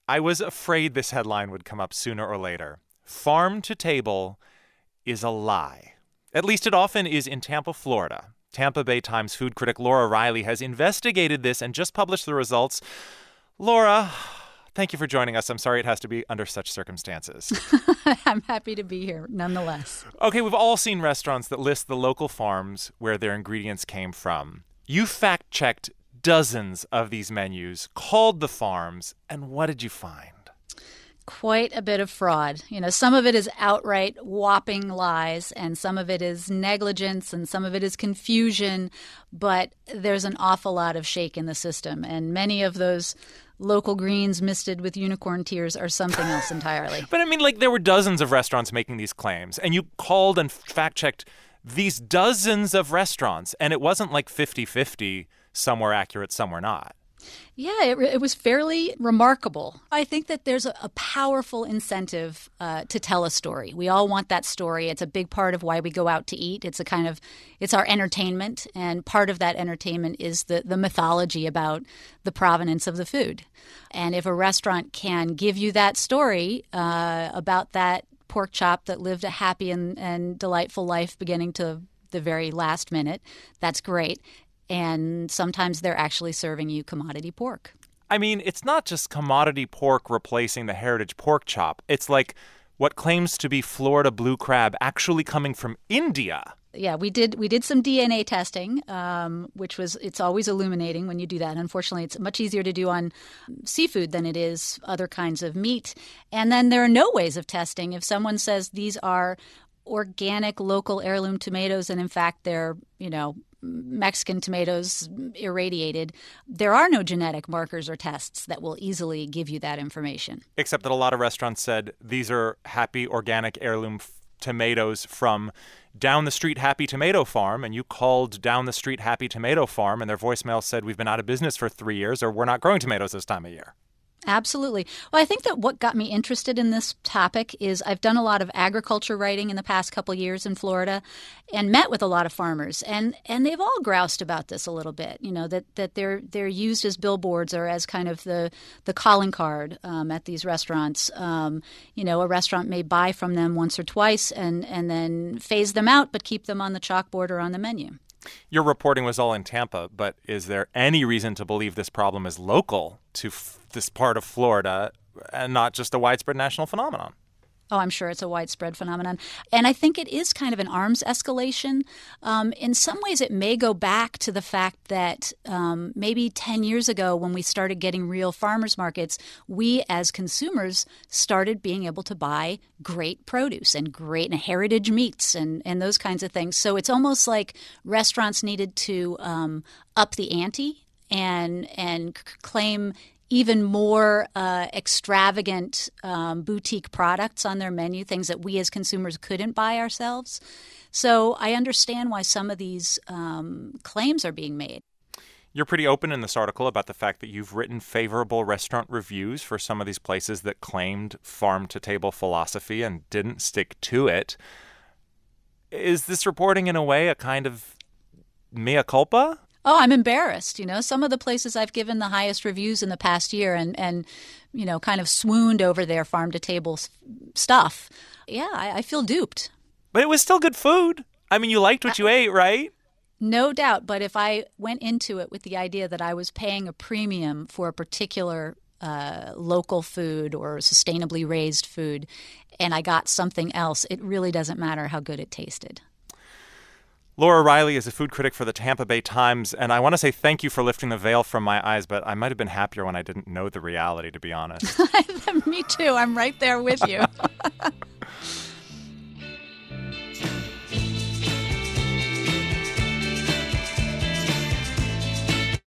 I was afraid this headline would come up sooner or later. Farm to table is a lie. At least it often is in Tampa, Florida. Tampa Bay Times food critic Laura Riley has investigated this and just published the results. Laura, thank you for joining us. I'm sorry it has to be under such circumstances. I'm happy to be here, nonetheless. Okay, we've all seen restaurants that list the local farms where their ingredients came from. You fact-checked dozens of these menus, called the farms, and what did you find? Quite a bit of fraud. Some of it is outright whopping lies, and some of it is negligence, and some of it is confusion, but there's an awful lot of shake in the system, and many of those local greens misted with unicorn tears are something else entirely. But I mean, there were dozens of restaurants making these claims, and you called and fact-checked these dozens of restaurants, and it wasn't like 50-50, some were accurate, some were not. Yeah, it was fairly remarkable. I think that there's a powerful incentive to tell a story. We all want that story. It's a big part of why we go out to eat. It's our entertainment, and part of that entertainment is the mythology about the provenance of the food. And if a restaurant can give you that story about that pork chop that lived a happy and delightful life beginning to the very last minute, that's great. And sometimes they're actually serving you commodity pork. I mean, it's not just commodity pork replacing the heritage pork chop. It's like what claims to be Florida blue crab actually coming from India. Yeah, we did some DNA testing, it's always illuminating when you do that. Unfortunately, it's much easier to do on seafood than it is other kinds of meat. And then there are no ways of testing. If someone says these are organic, local heirloom tomatoes, and in fact they're, Mexican tomatoes irradiated, there are no genetic markers or tests that will easily give you that information. Except that a lot of restaurants said these are happy organic heirloom tomatoes from down the street Happy Tomato Farm, and you called down the street Happy Tomato Farm and their voicemail said we've been out of business for 3 years or we're not growing tomatoes this time of year. Absolutely. Well, I think that what got me interested in this topic is I've done a lot of agriculture writing in the past couple of years in Florida and met with a lot of farmers. And they've all groused about this a little bit, that they're used as billboards or as kind of the calling card at these restaurants. A restaurant may buy from them once or twice and then phase them out, but keep them on the chalkboard or on the menu. Your reporting was all in Tampa, but is there any reason to believe this problem is local to this part of Florida and not just a widespread national phenomenon? Oh, I'm sure it's a widespread phenomenon. And I think it is kind of an arms escalation. In some ways, it may go back to the fact that maybe 10 years ago when we started getting real farmers markets, we as consumers started being able to buy great produce and great heritage meats and those kinds of things. So it's almost like restaurants needed to up the ante and claim even more extravagant boutique products on their menu, things that we as consumers couldn't buy ourselves. So I understand why some of these claims are being made. You're pretty open in this article about the fact that you've written favorable restaurant reviews for some of these places that claimed farm-to-table philosophy and didn't stick to it. Is this reporting in a way a kind of mea culpa? Oh, I'm embarrassed. Some of the places I've given the highest reviews in the past year and kind of swooned over their farm-to-table stuff. Yeah, I feel duped. But it was still good food. I mean, you liked what you ate, right? No doubt. But if I went into it with the idea that I was paying a premium for a particular local food or sustainably raised food and I got something else, it really doesn't matter how good it tasted. Laura Riley is a food critic for the Tampa Bay Times, and I want to say thank you for lifting the veil from my eyes, but I might have been happier when I didn't know the reality, to be honest. Me too. I'm right there with you.